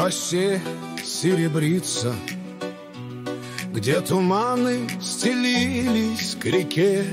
росе серебрится, где туманы стелились к реке.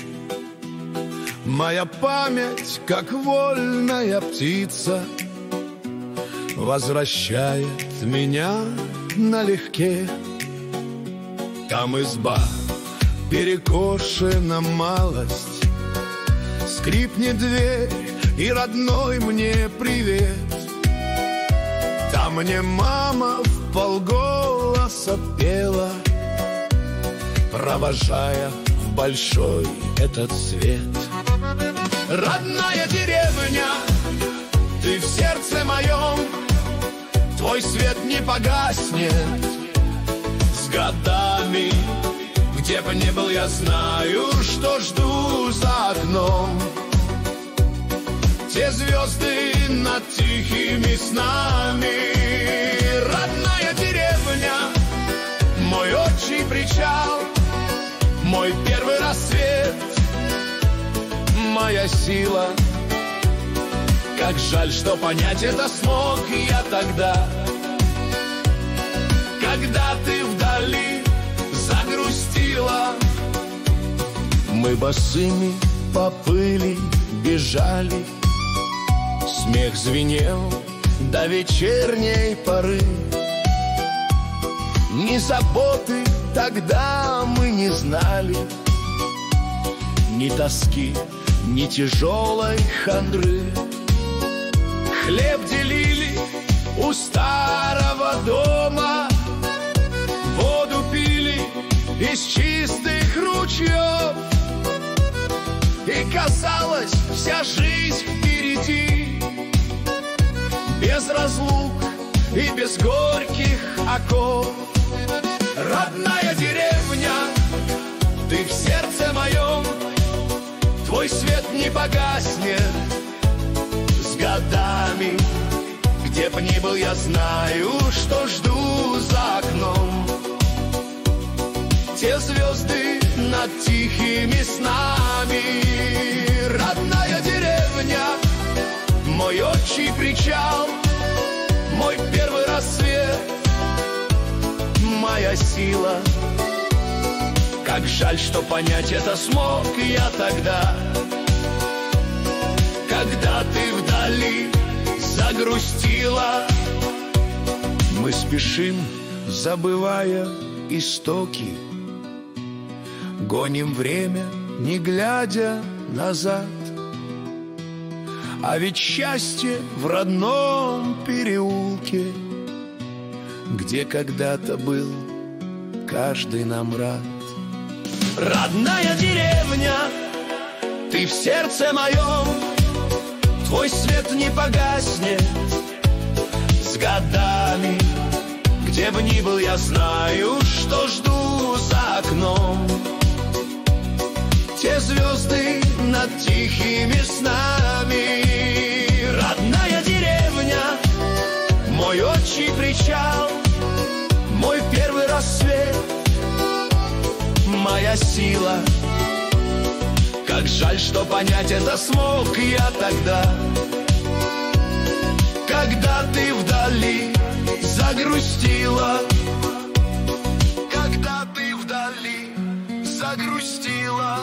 Моя память, как вольная птица, возвращает меня налегке. Там изба перекошена малость, скрипнет дверь, и родной мне привет. Там мне мама вполголоса пела, провожая в большой этот свет. Родная деревня, ты в сердце моем, твой свет не погаснет с годами. Где бы ни был, я знаю, что жду за окном. Те звезды над тихими снами. Родная деревня, мой отчий причал, мой первый рассвет, моя сила. Как жаль, что понять это смог я тогда, когда ты вдали загрустила. Мы босыми по пыли бежали, смех звенел до вечерней поры. Ни заботы тогда мы не знали, ни тоски, ни тяжелой хандры. Хлеб делили у старого дома, воду пили из чистых ручьев. И казалось, вся жизнь впереди, без разлук и без горьких оков. Родная деревня, ты в сердце моем, твой свет не погаснет с годами. Где б ни был, я знаю, что жду за окном. Те звезды над тихими снами. Родная деревня, мой отчий причал, мой первый рассвет, моя сила. Как жаль, что понять это смог я тогда, когда ты вдали загрустила. Мы спешим, забывая истоки, гоним время, не глядя назад. А ведь счастье в родном переулке, где когда-то был каждый нам рад. Родная деревня, ты в сердце моем, твой свет не погаснет с годами. Где бы ни был, я знаю, что жду за окном. Те звезды над тихими снами. Родная деревня, мой отчий причал, мой первый рассвет, моя сила. Как жаль, что понять это смог я тогда, когда ты вдали загрустила. Когда ты вдали загрустила.